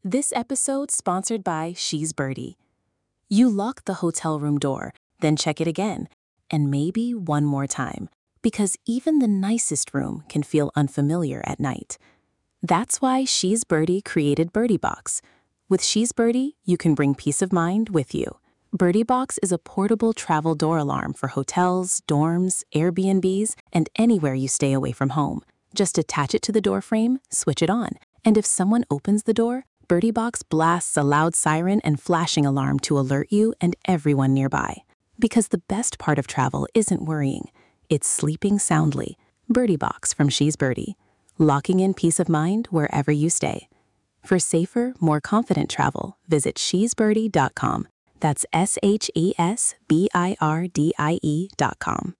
This episode sponsored by She's Birdie. You lock the hotel room door, then check it again, and maybe one more time, because even the nicest room can feel unfamiliar at night. That's why She's Birdie created Birdie Box. With She's Birdie, you can bring peace of mind with you. Birdie Box is a portable travel door alarm for hotels, dorms, Airbnbs, and anywhere you stay away from home. Just attach it to the door frame, switch it on, and if someone opens the door, Birdie Box blasts a loud siren and flashing alarm to alert you and everyone nearby. Because the best part of travel isn't worrying, it's sleeping soundly. Birdie Box from She's Birdie, locking in peace of mind wherever you stay. For safer, more confident travel, visit shesbirdie.com. That's SHESBIRDIE.com.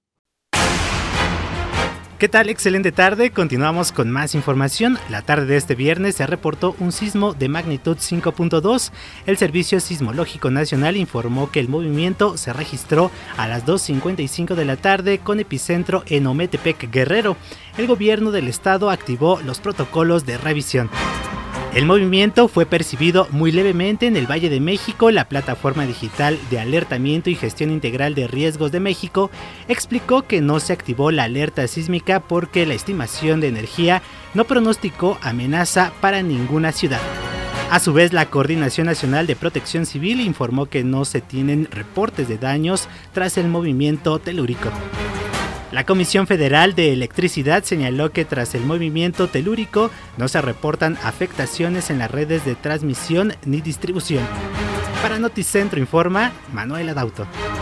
¿Qué tal? Excelente tarde, continuamos con más información. La tarde de este viernes se reportó un sismo de magnitud 5.2. El Servicio Sismológico Nacional informó que el movimiento se registró a las 2:55 de la tarde con epicentro en Ometepec, Guerrero. El gobierno del estado activó los protocolos de revisión. El movimiento fue percibido muy levemente en el Valle de México. La plataforma digital de alertamiento y gestión integral de riesgos de México explicó que no se activó la alerta sísmica porque la estimación de energía no pronosticó amenaza para ninguna ciudad. A su vez, la Coordinación Nacional de Protección Civil informó que no se tienen reportes de daños tras el movimiento telúrico. La Comisión Federal de Electricidad señaló que tras el movimiento telúrico no se reportan afectaciones en las redes de transmisión ni distribución. Para Noticentro informa Manuel Adauto.